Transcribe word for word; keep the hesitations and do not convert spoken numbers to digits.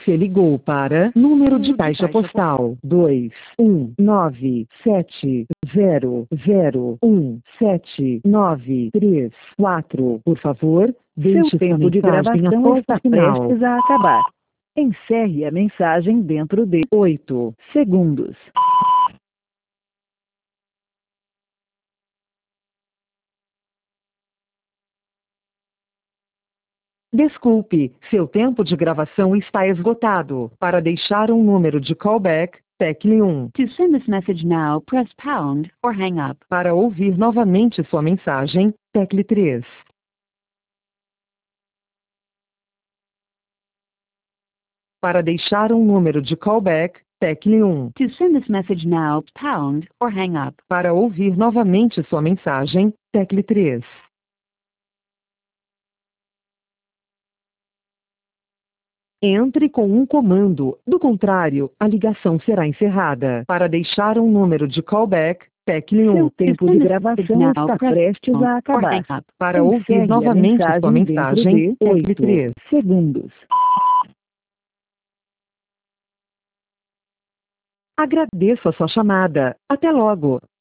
Você ligou para número de caixa postal dois um nove sete zero zero um sete nove três quatro. Por favor, deixe Seu sua tempo de mensagem gravação após está o sinal. prestes a acabar. Encerre a mensagem dentro de oito segundos. Desculpe, seu tempo de gravação está esgotado. Para deixar um número de callback, tecle um. To send this message now, press pound or hang up. Para ouvir novamente sua mensagem, tecle três. Para deixar um número de callback, tecle um. To send this message now, pound or hang up. Para ouvir novamente sua mensagem, tecle três. Entre com um comando, do contrário, a ligação será encerrada. Para deixar um número de callback, tecle um. Seu tempo de gravação está prestes a acabar. Para ouvir Encerre a novamente sua mensagem dentro mensagem, de tecle oito três. segundos. Agradeço a sua chamada. Até logo.